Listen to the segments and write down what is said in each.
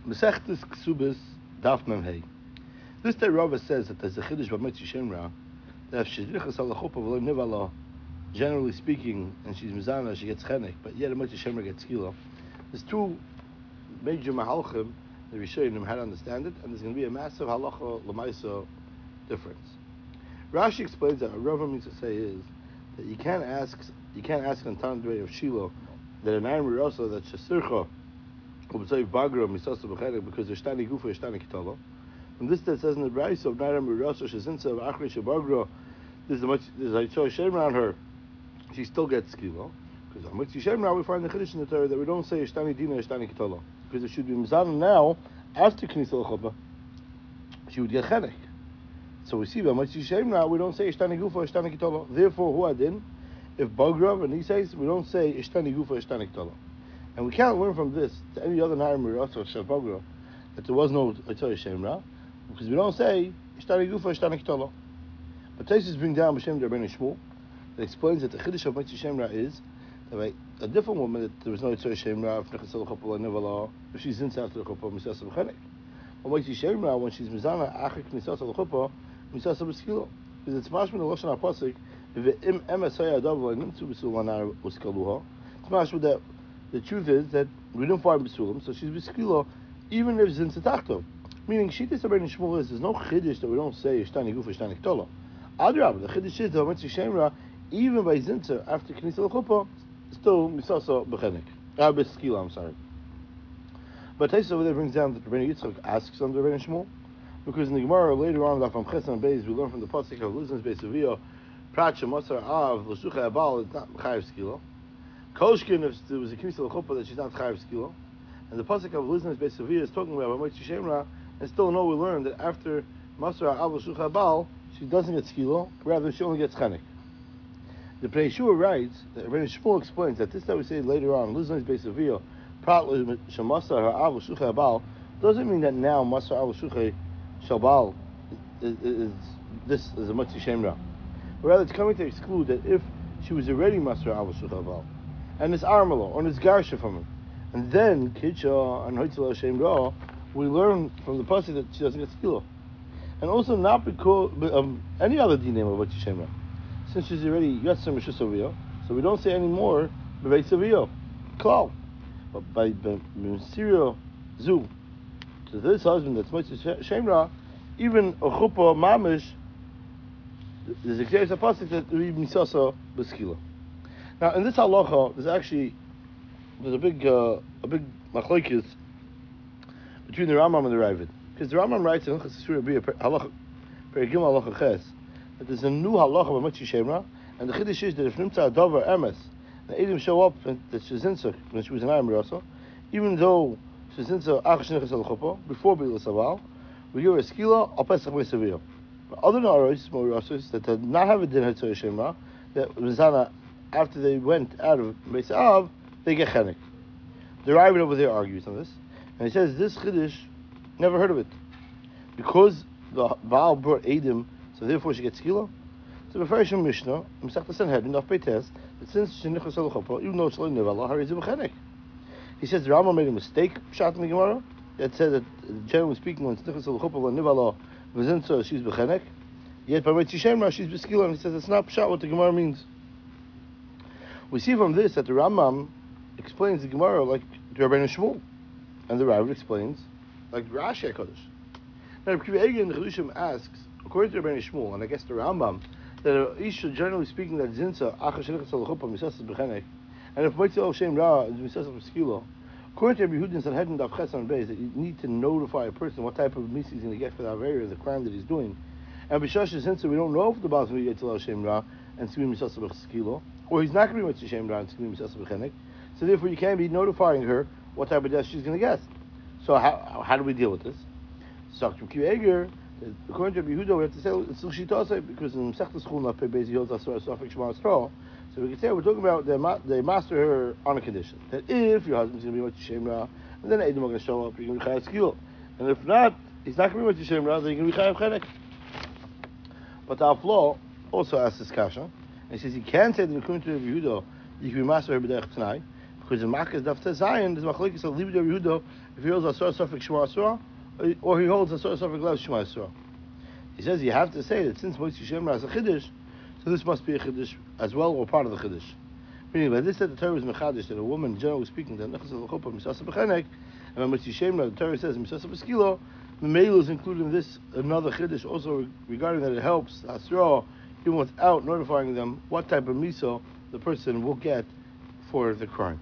Mesechtes Ksubis Daf Mem Hey. This day Rava says that there's a chiddush b'Motzi Shemra that if she's nichas al chuppah v'lo nivala, generally speaking, and she's mizana, she gets chenek, but yet a Motzi Shemra gets kilo. There's two major mahalchim the Rishonim how to understand it, and there's going to be a massive halacha l'maisa difference. Rashi explains that what Rava means to say is that you can't ask on Tanadrei of Shiloh that an iron mirasa that shesircha because there's shtani gufa shtani kitala. And this that says in the Brayso of Naira Mirasa Shazinsa of Achri Shabagra, there's a Shemra on her, she still gets kilo. Because on Mutzi Shemra we find the Chiddush in the Torah that we don't say Shtani Dina Shtani Kitala. Because it should be Mizana now, after Knisel Choppa, she would get Chenek. So we see by Mutzi Shemra we don't say Shtani Gufa Shtani Kitala. Therefore, who adin? If Bagra and he says we don't say Shtani Gufa Shtani Kitala. And we can't learn from this to any other Naira Mirasa Shabagra that there was no Torah Shemra. Because we don't say Ishtani Gufa, Ishtani Kitala. But Taisus bring down B'Shem Rabbeinu Shmuel that explains that the Chiddush of Motzi Shemra is that a different woman that there was no Yitzhak Shemra if Nechasel Chopal Nevala if she's in after the Chopal Misasa B'Chenek. But Motzi Shemra when she's Mizana Achik Misasa L'Chopal Misasa B'Skilo because it's mashma the Lashon HaPasuk V'im Emes Hayadav V'Nimtzu B'Sul Lanar Uskaluha. It's mashma that the truth is that we didn't find B'Sulam, so she's B'Skilo even if Zin Tzatachto. Meaning, Shittis Rabbeinu Shmuel is there's no chiddush that we don't say Ishtani Gufa Ishtani K'tola. Adrab, the chiddush is that Motzi Shemra, even by Zinzer after Knisel L'Chuppah, still Misasa B'Chenek. B'Skila, I'm sorry. But Taisus over there brings down that Rabbeinu Yitzchak asks under Rabbeinu Shmuel, because in the Gemara later on, from Chesed Beis, we learn from the pasuk of Luzan's Beis Aviyah, Prat Shemasar Av L'Shucha Abal is not Chayav Skila. Koshkin, if there was a Knisel L'Chuppah, that she's not Chayav Skila. And the pasuk of Luzan's Beis Aviyah is talking about Motzi Shemra. And still no, we learned that after Masra Al Shucha Bal, she doesn't get skilo, rather she only gets chanik. The Pnei Yeshua writes that Rabbeinu Shmuel explains that this that we say later on, Luzon's Beis Aviyah, Prat Shemasra Al Shucha Bal, doesn't mean that now Masra Al Shucha Shabal is this is a Motzi Shemra. Rather, it's coming to exclude that if she was already Masra Al Shucha Bal, and it's Armalo, or it's Garsha from him, and then Kitcha and Hoitzel Shemra, we learn from the pasuk that she doesn't get skilo, and also not because any other dinam of Motzi Shemra, since she's already Yatzar Mishus Aviyah, so we don't say anymore B'Veit Aviyah, Klal, but by Mesirio Zu to this husband that's Motzi Shemra, even a chuppah mamish, there's a clear pasuk that we misasa b'skila. Now in this halacha, there's a big machlokes between the Rambam and the Ravid, because the Rambam writes in Hilchos Yisur Halacha Perek Gimel Halacha Ches that there's a new halacha by Motzi Shemra, and the chiddush is that if Nimtza Adavar Emes, the Eidim show up that Shezinsa when she was an Ayam Mirasa, even though Shezinsa Achas Nechas Al Chuppah before Bilas Aval, we give her a skila al Pesach Meisaviyah. But other Naros Mirasos that did not have a din Motzi Shemra, that Rizana after they went out of Beis Av, they get chenek. The Ravid over there argues on this. And he says, this Chiddush, never heard of it. Because the Baal brought Eidim, so therefore she gets Skila. So the Mefarish Mishnah, Mesechta Sanhedrin, Daf Peites, that since she Nichas Al Chuppah, even though it's Lo Nevala, Harizim Chenek. He says the Rambam made a mistake, shot in the Gemara, that said that, generally speaking, when it's Nichas Al Chuppah, Lo Nevala, V'zintzah, she's B'chenek. Yet by Motzi Shemra, she's B'skila, and he says it's not shot what the Gemara means. We see from this that the Rambam explains the Gemara like the Rabbeinu Shmuel. And the Ravid explains, like Rashi HaKadosh. Now, Rabbi Akiva Eiger in the Chedushim asks, according to Rabbeinu Shmuel, and I guess the Rambam, that Isha, generally speaking, that Zinsa, Achas Shenichas Al Chuppah, Misasas B'Chenek, and if Motzi Al Shem Ra is Misasas B'Skilo, according to Rabbi Yehudin Sanhedrin Daf Ches on Beis, that you need to notify a person what type of misi he's going to get for the Avera, the crime that he's doing. And B'Shash Zinsa, we don't know if the Baal is going to get Al Shem Ra and Skili Misasas B'Skilo, or he's not going to be Motzi Shem Ra and Skili Misasas B'Chenek. So therefore, you can't be notifying her what type of death she's going to get. So how do we deal with this? So Rabbi Akiva Eiger, according to Rabbi Yehuda, we have to say it's L'shitase because in Mesechta Schul Naf Pei Beis Yod Asar Safek Shema Yisrael. So we can say we're talking about they master her on a condition that if your husband's going to be Motzi Shemra, and then Eidim are going to show up, you're going to be Chayav Skil, and if not, he's not going to be Motzi Shemra, then you're going to be Chayav Chenek. But the Aflo also asks this kasha, and he says he can say that according to Rabbi Yehuda, you can be master her b'derech Tanai. Because in Makkah's Daf Tez Zayin, there's machlokes of Libid Yehuda if he holds Asura Sofik Shema Asura, or he holds Asura Sofik Lev Shema Asura. He says you have to say that since Moshe Shemra is a Chiddush, so this must be a Chiddush as well, or part of the Chiddush. Meaning, by this said the Torah is Mechadish, that a woman, generally speaking, that Nechas of the Chuppah, Misasa B'chenek, and when Moshe Shemra, the Torah says Misasa B'skilo, the Meilu is included in this, another Chiddush, also regarding that it helps Asura, even without notifying them what type of miso the person will get for the crime.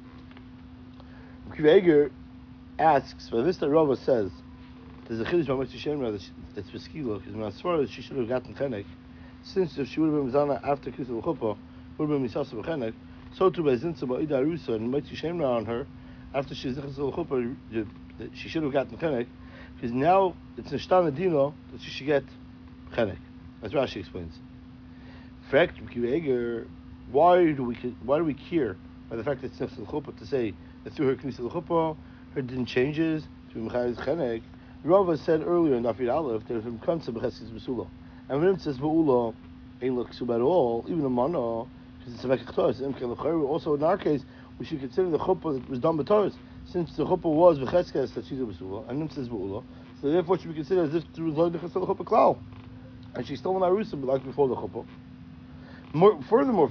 Kiva Eger asks, by this that Rava says, there's a chiddush by Moshe Shemra that's Beskilo, because when Asfara she should have gotten chenek, since if she would have been Mizana after Kisel Chuppah, would have been Misasa B'chenek, so too by Zinsa Ba'ida Arusa and Moshe Shemra on her, after she's Kisel Chuppah, she should have gotten chenek, because now it's Nishtana Dino that she should get chenek. That's Rashi explains. Fact, Kiva Eger, why do we care by the fact that it's Nefsel Chuppah to say that through her Knisel Chuppah, her din changes to Mechayis Chenek? Rava said earlier in Dafir Aleph that if it comes to Becheskis B'Sula, and when it says B'Ula, ain't look Ksuba at all, even a Mana, because it's a Mekach Torah, also in our case, we should consider the Chuppah that was done by Torah, since the Chuppah was Becheskes that she's a B'Sula, and then says B'Ula, so therefore it should be considered as if through the Chesed Chuppah Klal, and she's still in Arusa, like before the Chuppah. Furthermore,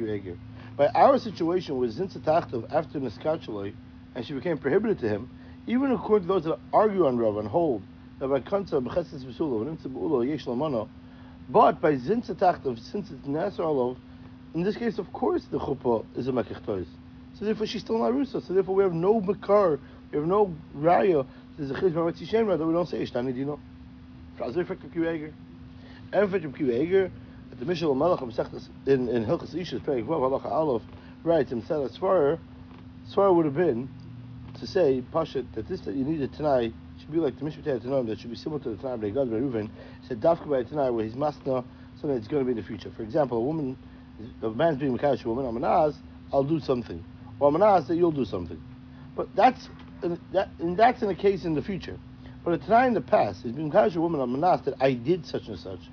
by our situation with Zinsa Tachtav after Niskachaloi, and she became prohibited to him, even according to those that argue on Rav and hold that by Kanta B'Cheses B'Sula and Imtza B'Ula Yesh Lamana, but by Zinsa Tachtav, since it's Nasser Alov, in this case, of course, the Chuppah is a Mekach Tois. So therefore, she's still in Arusa. So therefore, we have no Makar, we have no Raya. There's a Chiddush B'Matzi Shemra that we don't say Ishtani Dino. Frazir Fekta Kiveger. And Fekta Kiveger. The Mishal Malach in Hilchas Ishus Perek Vav Halacha Aleph writes himself Svara would have been to say Pashat that this that you needed tonight should be like the Mishpat Tanaim that should be similar to the Tanai B'Gad Reuven said Dafka by tonight where he's masna something that's going to be in the future. For example, a man's being Mekadosh a woman, Amanaz, I'll do something, or Amanaz that you'll do something. But that's in a case in the future. But a Tanai in the past, he's being Mekadosh a woman, Amanaz that I did such and such.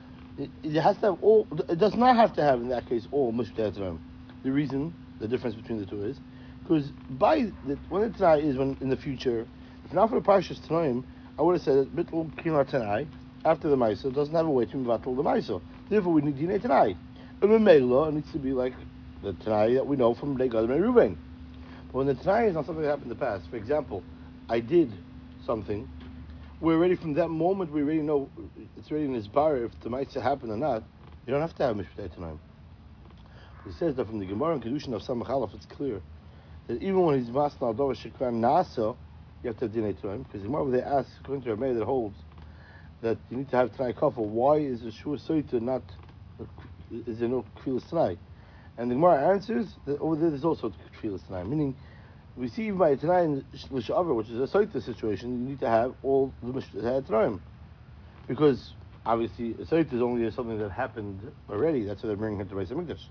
It has to have all. It does not have to have in that case all Mishpat Tanaim. The reason, the difference between the two is because when the Tanai is when in the future, if not for the Parshas Tanaim, I would have said Bittul Kinar Tanai after the Maisa doesn't have a way to Mivatul the Maisa. Therefore, we need Dinei Tanai. And Mela needs to be like the Tanai that we know from Legad and Reuven. But when the Tanai is not something that happened in the past, for example, I did something. We're already from that moment. We already know it's already in his bar if the Maisa happened or not. You don't have to have Mishpat Tanaim. He says that from the Gemara and Kedushin of Samach Aleph, it's clear that even when he's Masna Al Dova Shekran Nasa, you have to have Dinei Tanaim. Because the Gemara they ask, according to Rameh, that holds that you need to have Tanai Kafel. Why is the Shur Soita not? Is there no Kfilas Tanai? And the Gemara answers that over there's also Kfilas Tanai, meaning. We see even by Tanai in L'Shavar, which is a Soita situation, you need to have all the Mishpat Tanaim. Because, obviously, a Soita is only something that happened already. That's why they're bringing it to Beis HaMikdash.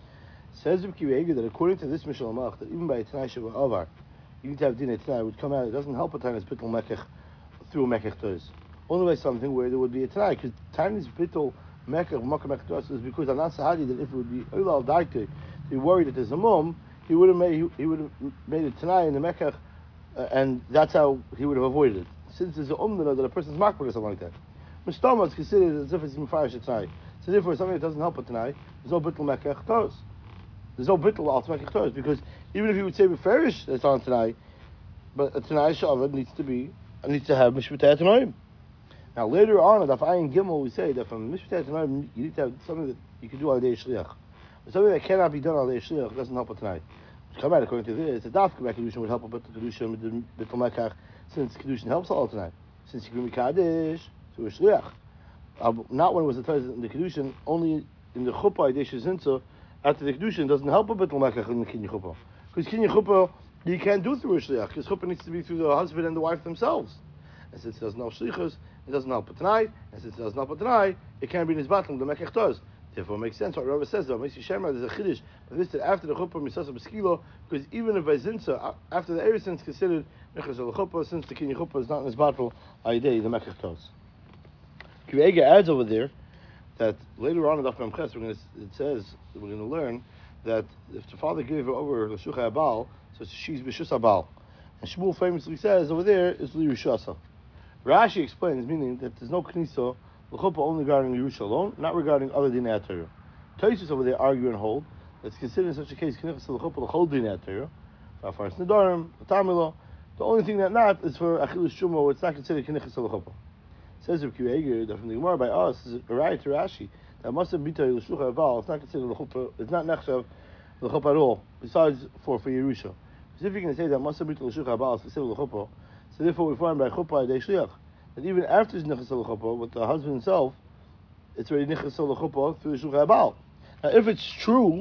Says Reb Kiva Eger that according to this Mishal Malach, that even by Tanai Shavah Avar, you need to have Dinei Tanai, would come out, it doesn't help a Tanai's Bittul Mekech through a Mekech Toz. Only by something where there would be a Tanai, because Tanai's Bittul Mekech, Mekech Toz is because Anan Sahadi, that if it would be Oilal Daite, to be worried that there's a mum, he would have made it Tanai in the Mekach, and that's how he would have avoided it. Since there's a that a person's makbar or something like that. Mistama is considered as if it's Mefarish Tanai. So therefore, something that doesn't help a Tanai, there's no Bittul Mekach Toz. There's no Bittul Al Mekach Toz, because even if you would say Mefarish that's on Tanai, but a Tanai Shavah needs to have Mishpat Tanaim. Now later on at Ayin Gimel we say that from Mishpat Tanaim you need to have something that you can do on the Shliach. Something that cannot be done on the Shliach doesn't help a Tanai. Come out according to this, the Dafka Kedushin would help a bit the Kedushin with the Bittul Mekach, since Kedushin helps all tonight. Since you can be Kaddish to a Shliach. Not when it was the Torah in the Kedushin, only in the Chuppah, Yidesha Zinsa, after the Kedushin doesn't help a Bittul Mekach in the Kinyan Chuppah. Because Kinyan Chuppah, you can't do through a Shliach, because Chuppah needs to be through the husband and the wife themselves. And since it doesn't help Shlichus, it doesn't help a Tanai, and since it doesn't help a Tanai, it can't be in his battle, the Mekach Toz. Therefore, it makes sense what Rava says. Though, Moshe Shemra, there's a chiddush. But this that after the chuppah misasa b'skilo, because even if by zinsa after the eretz is considered nechas al chuppah, since the kinyan chuppah is not in his battle, ayidei the mekach tos. Kiva Eger adds over there that later on in Daf Mem Ches, it says that we're going to learn that if the father gave her over l'shuchai abal, so she's b'shus abal. And Shmuel famously says over there is l'yushasa. Rashi explains, meaning that there's no knisa l'chuppah only regarding Yerusha alone, not regarding other dinei Torah. Tosfos over there argue and hold that's considered in such a case knisa l'chuppah l'chol dinei Torah. Fa'afaras nedarim, l'tamila. The only thing that not is for achilus shuma, where it's not considered knisa l'chuppah. Says Reb Kiva Eger that from the Gemara by us is a right to Rashi that must have bita l'shuchai aval. It's not considered l'chuppah. It's not nechshav l'chuppah at all. Besides for Yerusha. If you're going to say that must have bita l'shuchai aval is considered l'chuppah, so therefore we find by chuppah yedei shliach that even after it's nichas l'chuppah with the husband himself, it's already nichas l'chuppah through the shuchai aval. Now, if it's true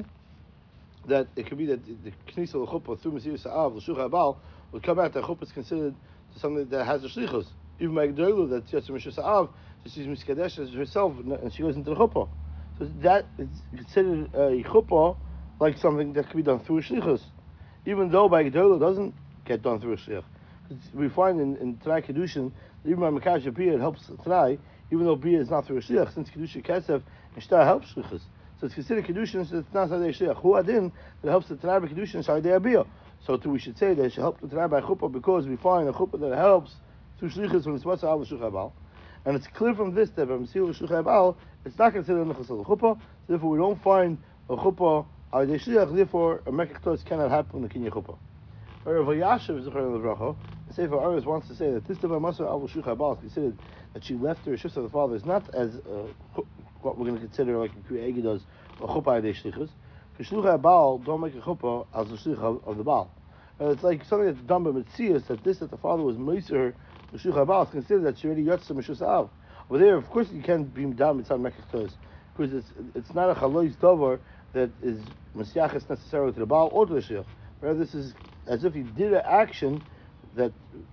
that it could be that the knisa l'chuppah through Mesiras Ha'av l'shuchai aval would come out that chuppah is considered something that has a shlichus. Even by G'dayla, that Yatsa Mesiras Ha'av, she's miskadesh as herself, and she goes into the chuppah. So that is considered a chuppah like something that can be done through a shlichus, even though by G'dayla doesn't get done through a shlichus. We find in Tanai Kedushin that even by Mekadosh Bia it helps Tanai, even though Bia is not through a shliach, since Kedusha Kesef and Shtar helps shlichus. So it's considered Kedushin, so it's not Sadei Shliach. Hu Adin that helps the Tanai by Kedushin Sadei Bia. So too we should say that it should help the Tanai by chuppah because we find a chuppah that helps through shlichus when it's what's al l'shuchai abal, and it's clear from this that by Mesilas l'shuchai abal it's not considered nechas l'chuppah. So therefore, we don't find a chuppah al yedei shliach. Therefore, a mekach tos cannot happen in the kinyan chuppah. Rav Yashiv Zechariah Levracha, the Sefer Aros wants to say that this Devar Masar al l'shuchai abal is considered that she left her shus of the father is not as what we're going to consider like a Kriya Egi does a chuppah al yedei shlichus. Because shluchai abal don't make a chuppah as the shliach of the baal. It's like something that's done by Metzias that the father was Meiser L'shuchai abal is considered that she already yotza Meshus Av. Over there, of course, you can't be down mitzad mekach tos because it's not a chalois davar that is mesiachas necessarily to the baal or to the shliach. Rather, this is as if he did an action that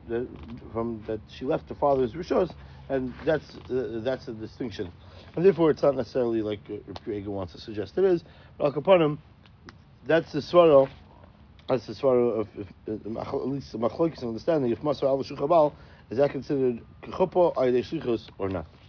she left the father's rishos, and that's a distinction, and therefore it's not necessarily like Reb Kiva wants to suggest it is. But upon him, that's the svara. That's the svara of at least the machlokes understanding if Masar al l'shuchai abal is that considered chuppah al yedei shlichus or not.